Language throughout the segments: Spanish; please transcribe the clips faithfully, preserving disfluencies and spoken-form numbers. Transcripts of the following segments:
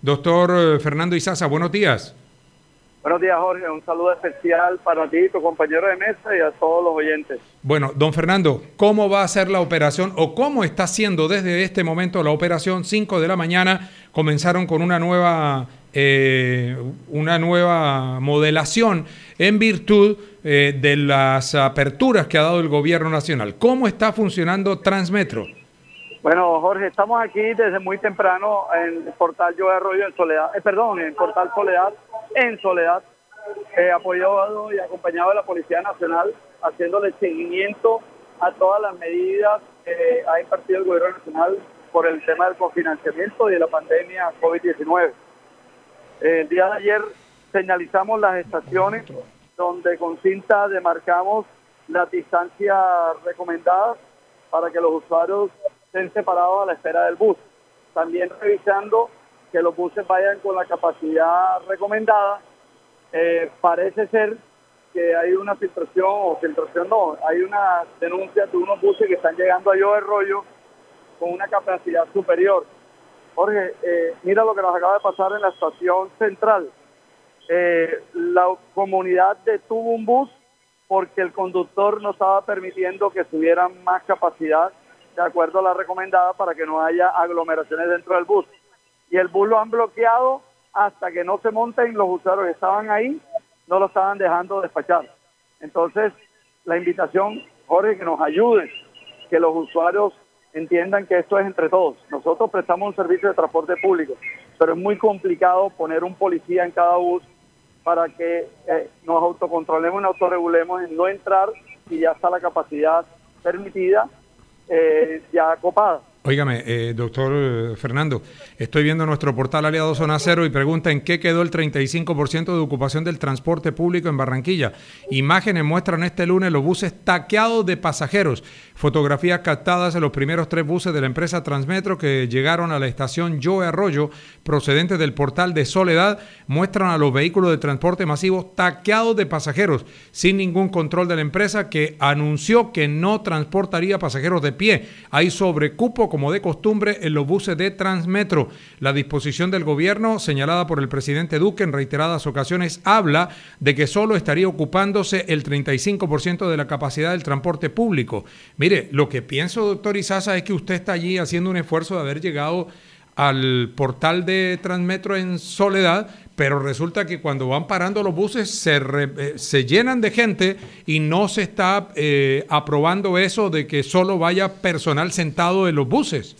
Doctor eh, Fernando Izaza, buenos días. Buenos días, Jorge. Un saludo especial para ti, tu compañero de mesa y a todos los oyentes. Bueno, don Fernando, ¿cómo va a ser la operación o cómo está siendo desde este momento la operación? cinco de la mañana comenzaron con una nueva, eh, una nueva modelación en virtud eh, de las aperturas que ha dado el gobierno nacional. ¿Cómo está funcionando Transmetro? Bueno, Jorge, estamos aquí desde muy temprano en el portal Yo Arroyo en Soledad, eh, perdón, en el portal Soledad en Soledad, eh, apoyado y acompañado de la Policía Nacional, haciéndole seguimiento a todas las medidas que ha impartido el gobierno nacional por el tema del cofinanciamiento y de la pandemia COVID diecinueve. Eh, el día de ayer señalizamos las estaciones donde con cinta demarcamos las distancias recomendadas para que los usuarios estén separados a la espera del bus. También revisando que los buses vayan con la capacidad recomendada. Eh, parece ser que hay una filtración, o filtración no, hay una denuncia de unos buses que están llegando a Yo Arroyo con una capacidad superior. Jorge, eh, mira lo que nos acaba de pasar en la estación central. Eh, la comunidad detuvo un bus porque el conductor no estaba permitiendo que tuvieran más capacidad de acuerdo a la recomendada para que no haya aglomeraciones dentro del bus. Y el bus lo han bloqueado hasta que no se monten los usuarios que estaban ahí, no lo estaban dejando despachar. Entonces, la invitación, Jorge, que nos ayude, que los usuarios entiendan que esto es entre todos. Nosotros prestamos un servicio de transporte público, pero es muy complicado poner un policía en cada bus para que eh, nos autocontrolemos y nos autorregulemos en no entrar y ya está la capacidad permitida, eh, ya copada. Óigame, eh, doctor Fernando, estoy viendo nuestro portal Aliado Zona Cero y pregunta en qué quedó el treinta y cinco por ciento de ocupación del transporte público en Barranquilla. Imágenes muestran este lunes los buses taqueados de pasajeros. Fotografías captadas en los primeros tres buses de la empresa Transmetro que llegaron a la estación Yo Arroyo, procedentes del portal de Soledad, muestran a los vehículos de transporte masivo taqueados de pasajeros, sin ningún control de la empresa que anunció que no transportaría pasajeros de pie. Hay sobrecupo como de costumbre en los buses de Transmetro. La disposición del gobierno, señalada por el presidente Duque en reiteradas ocasiones, habla de que solo estaría ocupándose el treinta y cinco por ciento de la capacidad del transporte público. Mire, lo que pienso, doctor Izaza, es que usted está allí haciendo un esfuerzo de haber llegado al portal de Transmetro en Soledad, pero resulta que cuando van parando los buses se, re, eh, se llenan de gente y no se está eh, aprobando eso de que solo vaya personal sentado en los buses.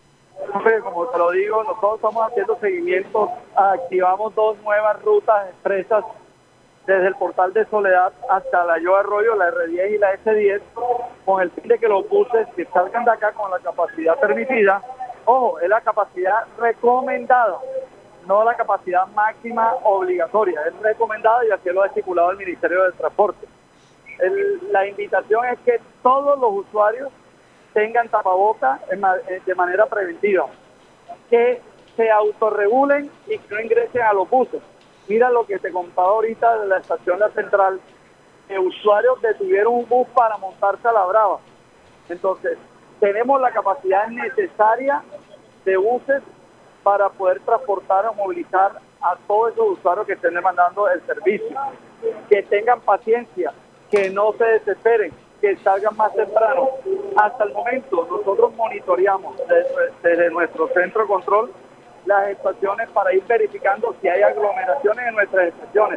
Como te lo digo, nosotros estamos haciendo seguimiento, activamos dos nuevas rutas expresas desde el portal de Soledad hasta la Yo Arroyo, la R diez y la S diez, con el fin de que los buses que salgan de acá con la capacidad permitida, ojo, es la capacidad recomendada, no la capacidad máxima obligatoria, es recomendada y así lo ha estipulado el Ministerio del Transporte. El, la invitación es que todos los usuarios tengan tapabocas de manera preventiva, que se autorregulen y que no ingresen a los buses. Mira lo que te contaba ahorita de la estación La Central, que usuarios detuvieron un bus para montarse a la Brava. Entonces, tenemos la capacidad necesaria de buses para poder transportar o movilizar a todos esos usuarios que estén demandando el servicio. Que tengan paciencia, que no se desesperen, que salgan más temprano. Hasta el momento nosotros monitoreamos desde, desde nuestro centro de control las estaciones para ir verificando si hay aglomeraciones en nuestras estaciones.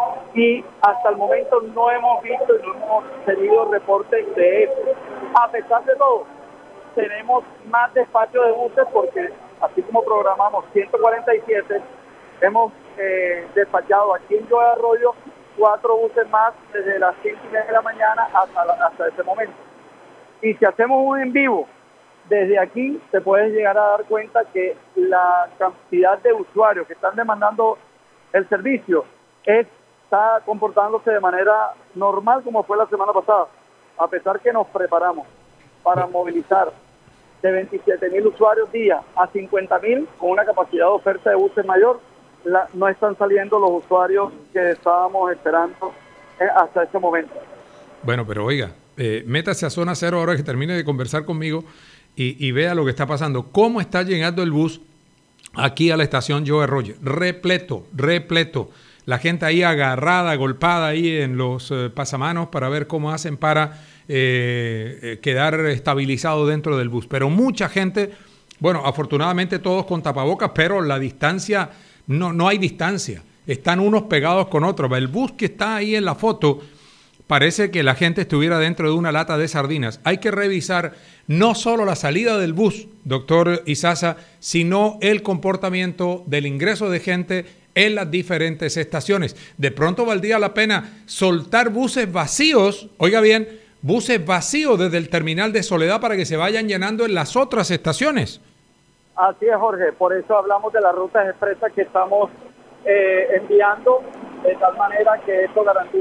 Y hasta el momento no hemos visto y no hemos tenido reportes de eso. A pesar de todo, tenemos más despacho de buses porque así como programamos ciento cuarenta y siete, hemos eh, despachado aquí en Yo Arroyo cuatro buses más desde las cinco y media de la mañana hasta, la, hasta ese momento. Y si hacemos un en vivo desde aquí, te puedes llegar a dar cuenta que la cantidad de usuarios que están demandando el servicio es, está comportándose de manera normal como fue la semana pasada, a pesar que nos preparamos para movilizar de veintisiete mil usuarios día a cincuenta mil con una capacidad de oferta de buses mayor. La, no están saliendo los usuarios que estábamos esperando eh, hasta ese momento. Bueno, pero oiga, eh, métase a Zona Cero ahora que termine de conversar conmigo y, y vea lo que está pasando. ¿Cómo está llegando el bus aquí a la estación Joe Roger, repleto, repleto. La gente ahí agarrada, golpada ahí en los eh, pasamanos para ver cómo hacen para eh, eh, quedar estabilizado dentro del bus. Pero mucha gente, bueno, afortunadamente todos con tapabocas, pero la distancia, no, no hay distancia. Están unos pegados con otros. El bus que está ahí en la foto, parece que la gente estuviera dentro de una lata de sardinas. Hay que revisar no solo la salida del bus, doctor Izaza, sino el comportamiento del ingreso de gente en las diferentes estaciones. De pronto valdría la pena soltar buses vacíos, oiga bien, buses vacíos desde el terminal de Soledad para que se vayan llenando en las otras estaciones. Así es, Jorge, por eso hablamos de las rutas expresas que estamos eh, enviando, de tal manera que esto garantiza